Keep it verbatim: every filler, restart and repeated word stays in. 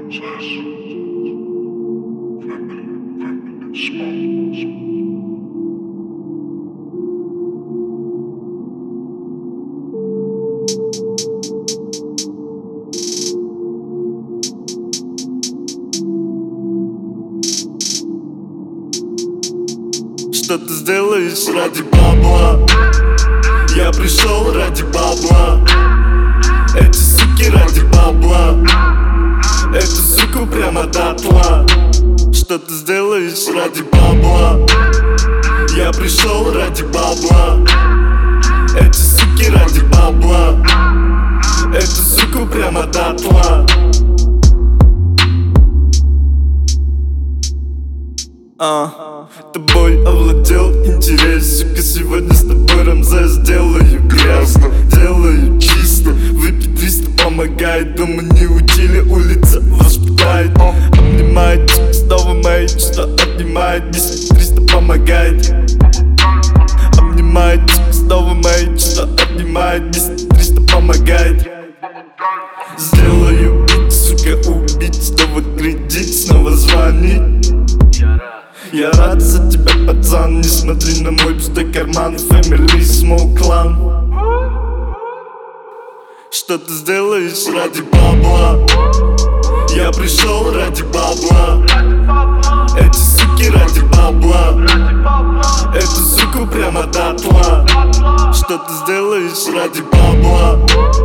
Что ты сделаешь ради бабла? Я пришел ради бабла. Эти суки ради бабла. Эту суку прямо дотла. Что ты сделаешь ради бабла? Я пришел ради бабла. Эти суки ради бабла. Эту суку прямо дотла. А, тобой овладел интерес, сука, сегодня с тобой, Рамзес, делаю грязно, делаю чисто. Выпить триста помогает, дома не учили, улица воспитает. Обнимает, сука, снова мои чувства отнимает, десять триста помогает. Обнимает, сука, снова мои чувства отнимает, десять триста помогает. Сделаю бит, сука, убить, снова кредит, снова звонить. Я рад за тебя, пацан, не смотри на мой пустой карман. Family Smoke Clan. Что ты сделаешь ради бабла? Я пришел ради бабла. Эти суки ради бабла. Эту суку прямо дотла. Что ты сделаешь ради бабла?